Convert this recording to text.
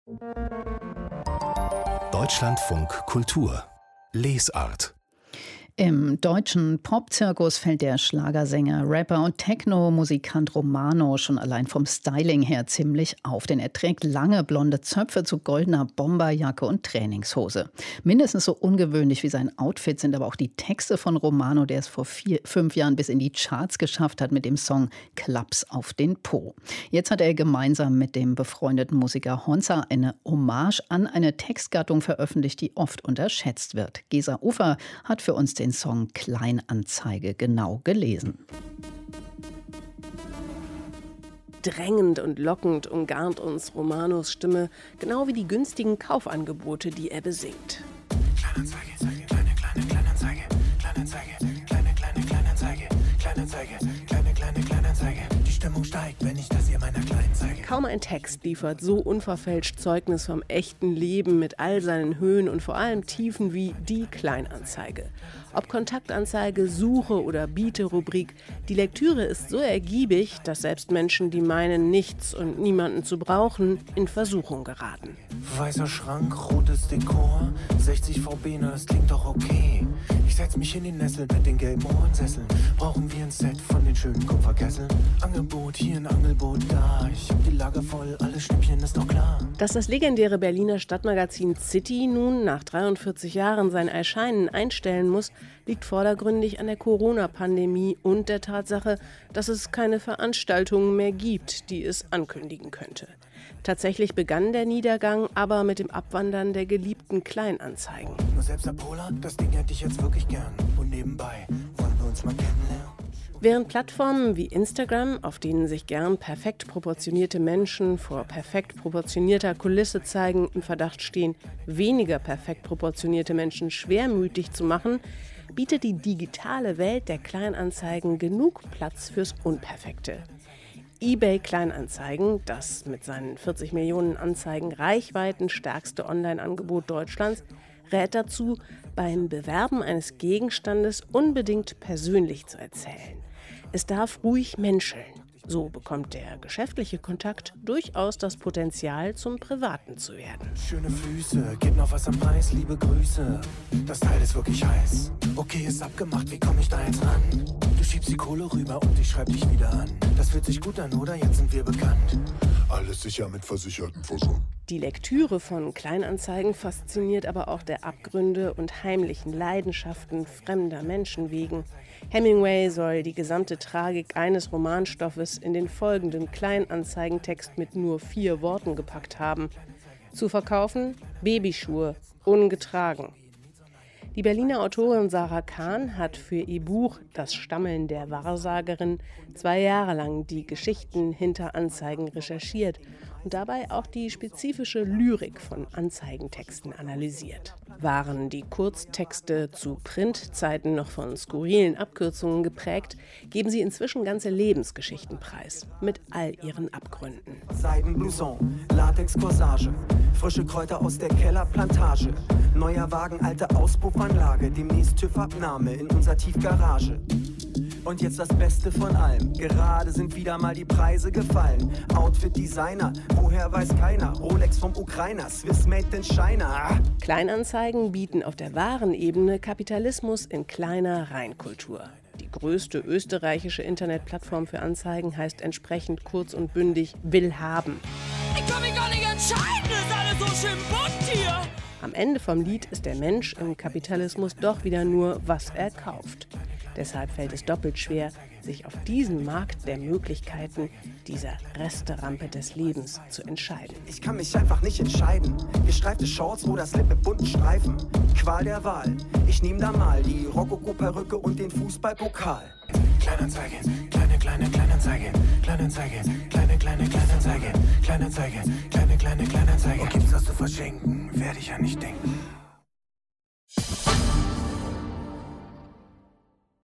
Deutschlandfunk Kultur Lesart. Im deutschen Popzirkus fällt der Schlagersänger, Rapper und Techno-Musikant Romano schon allein vom Styling her ziemlich auf, denn er trägt lange blonde Zöpfe zu goldener Bomberjacke und Trainingshose. Mindestens so ungewöhnlich wie sein Outfit sind aber auch die Texte von Romano, der es vor 5 Jahren bis in die Charts geschafft hat mit dem Song Klaps auf den Po. Jetzt hat er gemeinsam mit dem befreundeten Musiker Honza eine Hommage an eine Textgattung veröffentlicht, die oft unterschätzt wird. Gesa Ufer hat für uns den Song Kleinanzeige genau gelesen. Drängend und lockend umgarnt uns Romanos Stimme, genau wie die günstigen Kaufangebote, die er besingt. Kleinanzeige, Kleinanzeige, Kleinanzeige, Kleinanzeige, Kleinanzeige. Die Stimmung steigt, wenn ich das hier meiner Kleinen zeige. Kaum ein Text liefert so unverfälscht Zeugnis vom echten Leben mit all seinen Höhen und vor allem Tiefen wie die Kleinanzeige. Ob Kontaktanzeige, Suche oder Biete-Rubrik, die Lektüre ist so ergiebig, dass selbst Menschen, die meinen, nichts und niemanden zu brauchen, in Versuchung geraten. Weißer Schrank, rotes Dekor, 60 VB, na das klingt doch okay. Ich setz mich in die Nessel mit den gelben Ohrensesseln. Brauchen wir ein Set von den schönen Kupferkesseln? Angebot hier, ein Angebot da. Ich hab die Lager voll, alles Schnäppchen ist doch klar. Dass das legendäre Berliner Stadtmagazin City nun nach 43 Jahren sein Erscheinen einstellen muss, liegt vordergründig an der Corona-Pandemie und der Tatsache, dass es keine Veranstaltungen mehr gibt, die es ankündigen könnte. Tatsächlich begann der Niedergang aber mit dem Abwandern der geliebten Kleinanzeigen. Nur selbst der Polar, das Ding hätte ich jetzt wirklich gern. Und nebenbei wollen wir uns mal kennenlernen. Während Plattformen wie Instagram, auf denen sich gern perfekt proportionierte Menschen vor perfekt proportionierter Kulisse zeigen, im Verdacht stehen, weniger perfekt proportionierte Menschen schwermütig zu machen, bietet die digitale Welt der Kleinanzeigen genug Platz fürs Unperfekte. eBay Kleinanzeigen, das mit seinen 40 Millionen Anzeigen reichweitenstärkste Online-Angebot Deutschlands, rät dazu, beim Bewerben eines Gegenstandes unbedingt persönlich zu erzählen. Es darf ruhig menscheln. So bekommt der geschäftliche Kontakt durchaus das Potenzial, zum Privaten zu werden. Schöne Füße, geht noch was am Preis, liebe Grüße. Das Teil ist wirklich heiß. Okay, ist abgemacht, wie komme ich da jetzt ran? Du schiebst die Kohle rüber und ich schreib dich wieder an. Das fühlt sich gut an, oder? Jetzt sind wir bekannt. Alles sicher mit Versicherten versorgt. Die Lektüre von Kleinanzeigen fasziniert aber auch der Abgründe und heimlichen Leidenschaften fremder Menschen wegen. Hemingway soll die gesamte Tragik eines Romanstoffes in den folgenden Kleinanzeigentext mit nur 4 Worten gepackt haben. Zu verkaufen: Babyschuhe, ungetragen. Die Berliner Autorin Sarah Kahn hat für ihr Buch Das Stammeln der Wahrsagerin 2 Jahre lang die Geschichten hinter Anzeigen recherchiert und dabei auch die spezifische Lyrik von Anzeigentexten analysiert. Waren die Kurztexte zu Printzeiten noch von skurrilen Abkürzungen geprägt, geben sie inzwischen ganze Lebensgeschichten preis, mit all ihren Abgründen. Seidenblouson, Latex-Corsage, frische Kräuter aus der Kellerplantage, neuer Wagen, alte Auspuffanlage, demnächst TÜV-Abnahme in unserer Tiefgarage. Und jetzt das Beste von allem, gerade sind wieder mal die Preise gefallen. Outfit-Designer, woher weiß keiner, Rolex vom Ukrainer, Swiss Made in China. Kleinanzeigen bieten auf der wahren Ebene Kapitalismus in kleiner Reinkultur. Die größte österreichische Internetplattform für Anzeigen heißt entsprechend kurz und bündig Willhaben. Ich kann mich gar nicht entscheiden, ist alles so schön bunt hier. Am Ende vom Lied ist der Mensch im Kapitalismus doch wieder nur, was er kauft. Deshalb fällt es doppelt schwer, sich auf diesen Markt der Möglichkeiten, dieser Resterampe des Lebens, zu entscheiden. Ich kann mich einfach nicht entscheiden. Gestreifte Shorts oder Slip mit bunten Streifen. Qual der Wahl. Ich nehme da mal die Rokoko-Perücke und den Fußballpokal. Kleinanzeige, kleine Kleinanzeige, Kleinanzeige, kleine Kleinanzeige, Kleinanzeige, kleine Kleinanzeige. Und gibt's das zu verschenken, werde ich ja nicht denken.